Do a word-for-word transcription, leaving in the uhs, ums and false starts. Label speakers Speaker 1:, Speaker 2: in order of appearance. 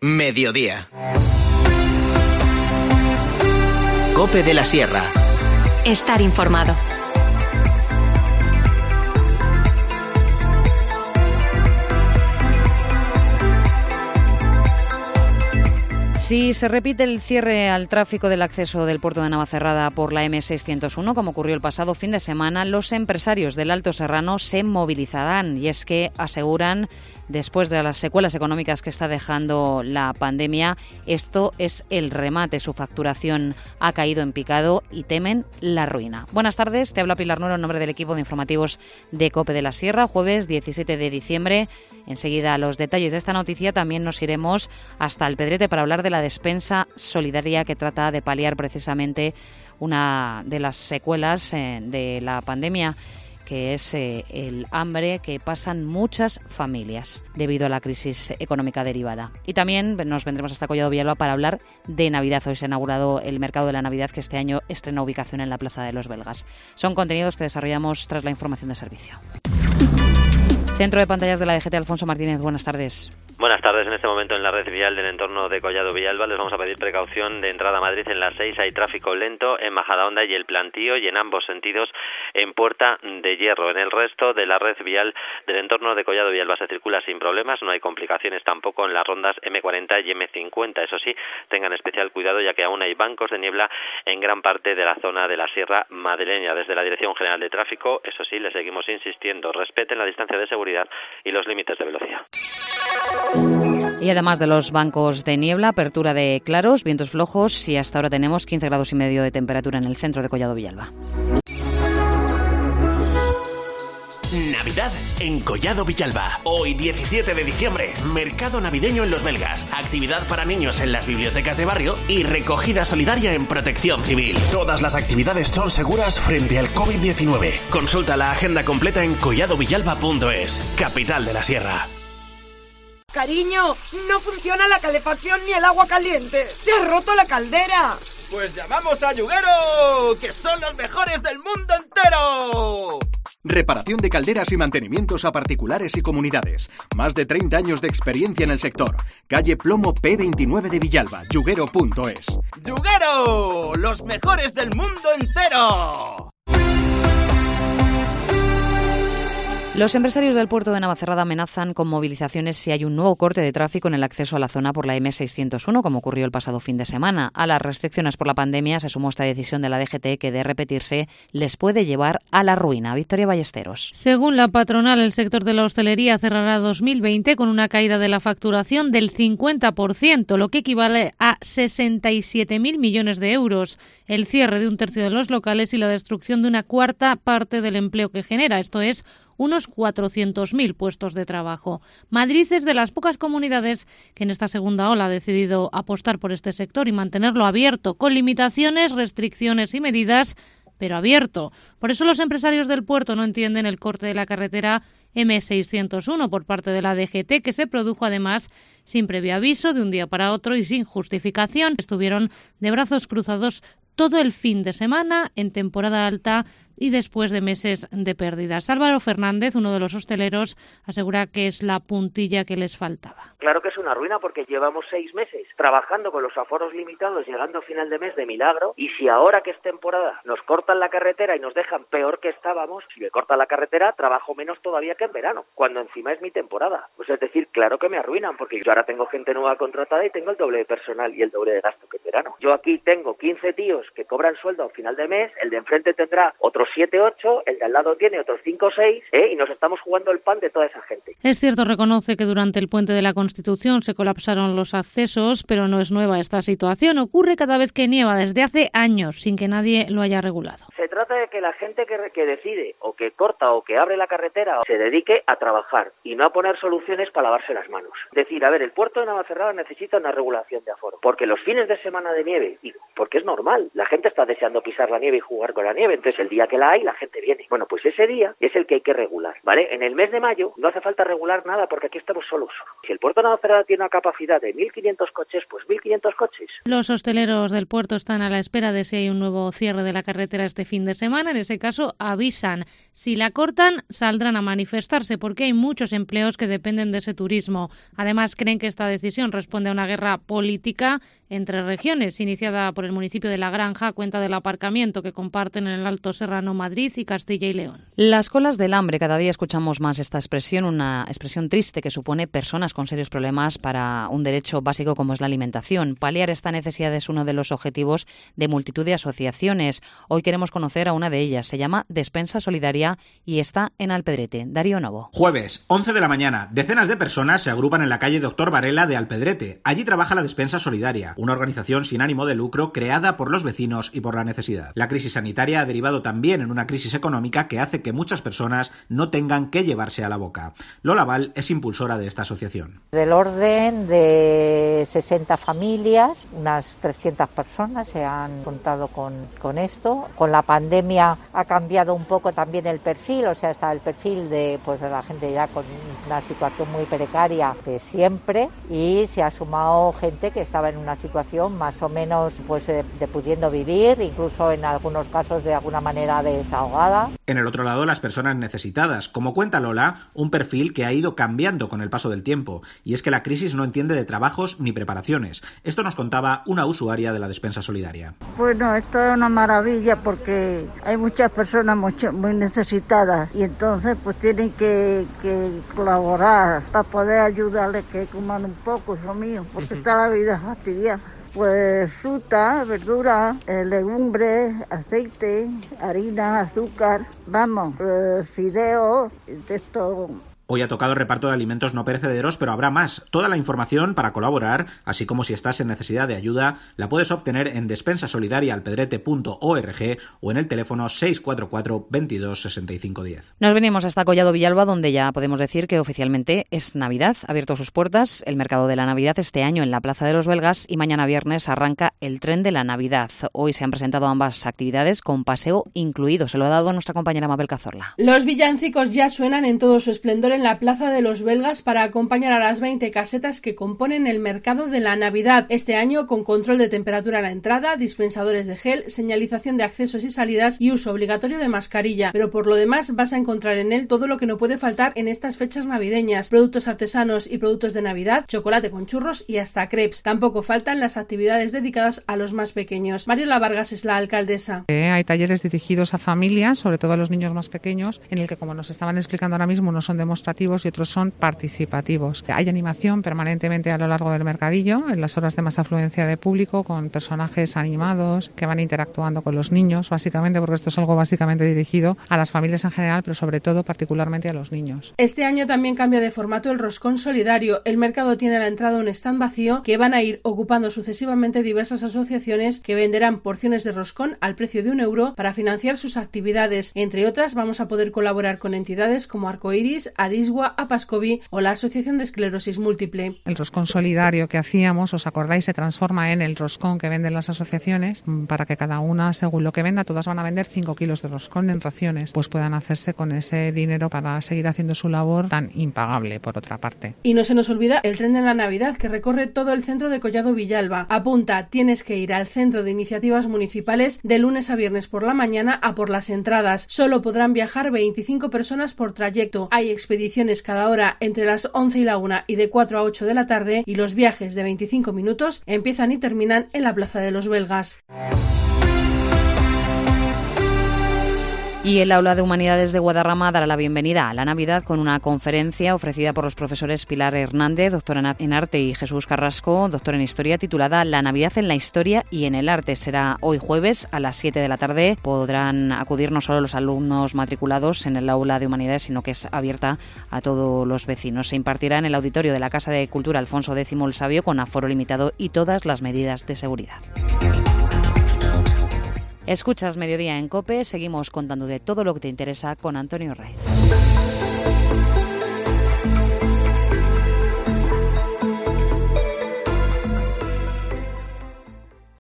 Speaker 1: Mediodía. COPE de la Sierra.
Speaker 2: Estar informado. Si se repite el cierre al tráfico del acceso del puerto de Navacerrada por la eme seiscientos uno, como ocurrió el pasado fin de semana, los empresarios del Alto Serrano se movilizarán. Y es que aseguran, después de las secuelas económicas que está dejando la pandemia, esto es el remate. Su facturación ha caído en picado y temen la ruina. Buenas tardes, te habla Pilar Nuero en nombre del equipo de informativos de COPE de la Sierra. Jueves diecisiete de diciembre. Enseguida los detalles de esta noticia. También nos iremos hasta Alpedrete para hablar de la despensa solidaria que trata de paliar precisamente una de las secuelas eh, de la pandemia, que es eh, el hambre que pasan muchas familias debido a la crisis económica derivada. Y también nos vendremos hasta Collado Villalba para hablar de Navidad. Hoy se ha inaugurado el mercado de la Navidad, que este año estrena ubicación en la Plaza de los Belgas. Son contenidos que desarrollamos tras la información de servicio. Centro de pantallas de la D G T, Alfonso Martínez, buenas tardes.
Speaker 3: Buenas tardes. En este momento en la red vial del entorno de Collado Villalba les vamos a pedir precaución de entrada a Madrid en las seis. Hay tráfico lento en Majadahonda y el Plantío, y en ambos sentidos en Puerta de Hierro. En el resto de la red vial del entorno de Collado Villalba se circula sin problemas, no hay complicaciones tampoco en las rondas eme cuarenta y eme cincuenta. Eso sí, tengan especial cuidado ya que aún hay bancos de niebla en gran parte de la zona de la Sierra Madrileña. Desde la Dirección General de Tráfico, eso sí, les seguimos insistiendo, respeten la distancia de seguridad y los límites de velocidad.
Speaker 2: Y además de los bancos de niebla, apertura de claros, vientos flojos, y hasta ahora tenemos quince grados y medio de temperatura en el centro de Collado Villalba.
Speaker 4: Navidad en Collado Villalba. Hoy, diecisiete de diciembre, mercado navideño en Los Belgas, actividad para niños en las bibliotecas de barrio y recogida solidaria en Protección Civil. Todas las actividades son seguras frente al covid diecinueve. Consulta la agenda completa en collado villalba punto es, capital de la Sierra.
Speaker 5: Cariño, no funciona la calefacción ni el agua caliente. ¡Se ha roto la caldera!
Speaker 6: Pues llamamos a Yuguero, que son los mejores del mundo entero.
Speaker 7: Reparación de calderas y mantenimientos a particulares y comunidades. Más de treinta años de experiencia en el sector. Calle Plomo P veintinueve de Villalba, yuguero punto es.
Speaker 6: ¡Yuguero! ¡Los mejores del mundo entero!
Speaker 2: Los empresarios del puerto de Navacerrada amenazan con movilizaciones si hay un nuevo corte de tráfico en el acceso a la zona por la eme seiscientos uno, como ocurrió el pasado fin de semana. A las restricciones por la pandemia se sumó esta decisión de la D G T que, de repetirse, les puede llevar a la ruina. Victoria Ballesteros.
Speaker 8: Según la patronal, el sector de la hostelería cerrará dos mil veinte con una caída de la facturación del cincuenta por ciento, lo que equivale a sesenta y siete mil millones de euros. El cierre de un tercio de los locales y la destrucción de una cuarta parte del empleo que genera, esto es, unos cuatrocientos mil puestos de trabajo. Madrid es de las pocas comunidades que en esta segunda ola ha decidido apostar por este sector y mantenerlo abierto, con limitaciones, restricciones y medidas, pero abierto. Por eso los empresarios del puerto no entienden el corte de la carretera eme seiscientos uno por parte de la D G T, que se produjo además sin previo aviso, de un día para otro y sin justificación. Estuvieron de brazos cruzados todo el fin de semana en temporada alta y después de meses de pérdidas. Álvaro Fernández, uno de los hosteleros, asegura que es la puntilla que les faltaba.
Speaker 9: Claro que es una ruina porque llevamos seis meses trabajando con los aforos limitados, llegando a final de mes de milagro, y si ahora que es temporada nos cortan la carretera y nos dejan peor que estábamos, si me cortan la carretera trabajo menos todavía que en verano, cuando encima es mi temporada. Pues es decir, claro que me arruinan porque yo ahora tengo gente nueva contratada y tengo el doble de personal y el doble de gasto que en verano. Yo aquí tengo quince tíos que cobran sueldo a final de mes, el de enfrente tendrá otros siete, ocho, el de al lado tiene otros cinco o seis, ¿eh? Y nos estamos jugando el pan de toda esa gente.
Speaker 8: Es cierto, reconoce que durante el puente de la Constitución se colapsaron los accesos, pero no es nueva esta situación. Ocurre cada vez que nieva desde hace años, sin que nadie lo haya regulado.
Speaker 9: Se trata de que la gente que, que decide, o que corta, o que abre la carretera, se dedique a trabajar y no a poner soluciones para lavarse las manos. Decir, a ver, el puerto de Navacerrada necesita una regulación de aforo, porque los fines de semana de nieve, y porque es normal, la gente está deseando pisar la nieve y jugar con la nieve, entonces el día que que la hay, la gente viene. Bueno, pues ese día es el que hay que regular, ¿vale? En el mes de mayo no hace falta regular nada porque aquí estamos solos. Si el puerto de Navacerrada tiene una capacidad de mil quinientos coches, pues mil quinientos coches.
Speaker 8: Los hosteleros del puerto están a la espera de si hay un nuevo cierre de la carretera este fin de semana. En ese caso, avisan. Si la cortan, saldrán a manifestarse porque hay muchos empleos que dependen de ese turismo. Además, creen que esta decisión responde a una guerra política entre regiones, iniciada por el municipio de La Granja a cuenta del aparcamiento que comparten en el Alto Serrano, Madrid y Castilla y León.
Speaker 2: Las colas del hambre. Cada día escuchamos más esta expresión, una expresión triste que supone personas con serios problemas para un derecho básico como es la alimentación. Paliar esta necesidad es uno de los objetivos de multitud de asociaciones. Hoy queremos conocer a una de ellas. Se llama Despensa Solidaria y está en Alpedrete. Darío Novo.
Speaker 10: Jueves, once de la mañana. Decenas de personas se agrupan en la calle Doctor Varela de Alpedrete. Allí trabaja la Despensa Solidaria, una organización sin ánimo de lucro creada por los vecinos y por la necesidad. La crisis sanitaria ha derivado también en una crisis económica que hace que muchas personas no tengan que llevarse a la boca. Lola Val es impulsora de esta asociación.
Speaker 11: Del orden de sesenta familias, unas trescientas personas se han contado con, con esto. Con la pandemia ha cambiado un poco también el perfil, o sea, está el perfil de, pues, de la gente ya con una situación muy precaria de siempre, y se ha sumado gente que estaba en una situación más o menos pues de, de pudiendo vivir, incluso en algunos casos de alguna manera desahogada.
Speaker 10: En el otro lado, las personas necesitadas. Como cuenta Lola, un perfil que ha ido cambiando con el paso del tiempo, y es que la crisis no entiende de trabajos ni preparaciones. Esto nos contaba una usuaria de la Despensa Solidaria.
Speaker 12: Bueno, esto es una maravilla porque hay muchas personas muy, muy necesitadas y entonces pues tienen que, que colaborar para poder ayudarles que coman un poco, hijo mío, porque está la vida fastidiada. Pues fruta, verdura, eh, legumbres, aceite, harina, azúcar, vamos, eh, fideos, de esto.
Speaker 10: Hoy ha tocado el reparto de alimentos no perecederos, pero habrá más. Toda la información para colaborar, así como si estás en necesidad de ayuda, la puedes obtener en despensa solidaria alpedrete punto org o en el teléfono seis cuatro cuatro, veintidós, sesenta y cinco diez.
Speaker 2: Nos venimos hasta Collado Villalba, donde ya podemos decir que oficialmente es Navidad. Ha abierto sus puertas el mercado de la Navidad este año en la Plaza de los Belgas y mañana viernes arranca el tren de la Navidad. Hoy se han presentado ambas actividades con paseo incluido. Se lo ha dado nuestra compañera Mabel Cazorla.
Speaker 13: Los villancicos ya suenan en todo su esplendor en la Plaza de los Belgas para acompañar a las veinte casetas que componen el mercado de la Navidad. Este año con control de temperatura a la entrada, dispensadores de gel, señalización de accesos y salidas y uso obligatorio de mascarilla. Pero por lo demás vas a encontrar en él todo lo que no puede faltar en estas fechas navideñas. Productos artesanos y productos de Navidad, chocolate con churros y hasta crepes. Tampoco faltan las actividades dedicadas a los más pequeños. Mariola Vargas es la alcaldesa.
Speaker 14: Eh, hay talleres dirigidos a familias, sobre todo a los niños más pequeños, en el que, como nos estaban explicando ahora mismo, no son demostrativos y otros son participativos. Hay animación permanentemente a lo largo del mercadillo, en las horas de más afluencia de público, con personajes animados que van interactuando con los niños, básicamente, porque esto es algo básicamente dirigido a las familias en general, pero sobre todo particularmente a los niños.
Speaker 13: Este año también cambia de formato el roscón solidario. El mercado tiene a la entrada un stand vacío que van a ir ocupando sucesivamente diversas asociaciones que venderán porciones de roscón al precio de un euro para financiar sus actividades. Entre otras, vamos a poder colaborar con entidades como Arcoiris, Adiswa, Apascovi o la Asociación de Esclerosis Múltiple.
Speaker 14: El roscón solidario que hacíamos, os acordáis, se transforma en el roscón que venden las asociaciones para que cada una, según lo que venda, todas van a vender cinco kilos de roscón en raciones, pues puedan hacerse con ese dinero para seguir haciendo su labor tan impagable, por otra parte.
Speaker 13: Y no se nos olvida el tren de la Navidad que recorre todo el centro de Collado Villalba. Apunta, tienes que ir al Centro de Iniciativas Municipales de lunes a viernes por la mañana a por las entradas. Solo podrán viajar veinticinco personas por trayecto. Hay expediciones cada hora entre las once y la una y de cuatro a ocho de la tarde, y los viajes de veinticinco minutos empiezan y terminan en la Plaza de los Belgas.
Speaker 2: Y el Aula de Humanidades de Guadarrama dará la bienvenida a la Navidad con una conferencia ofrecida por los profesores Pilar Hernández, doctora en Arte, y Jesús Carrasco, doctor en Historia, titulada La Navidad en la Historia y en el Arte. Será hoy jueves a las siete de la tarde. Podrán acudir no solo los alumnos matriculados en el Aula de Humanidades, sino que es abierta a todos los vecinos. Se impartirá en el auditorio de la Casa de Cultura Alfonso X el Sabio con aforo limitado y todas las medidas de seguridad. Escuchas Mediodía en COPE, seguimos contando de todo lo que te interesa con Antonio Raiz.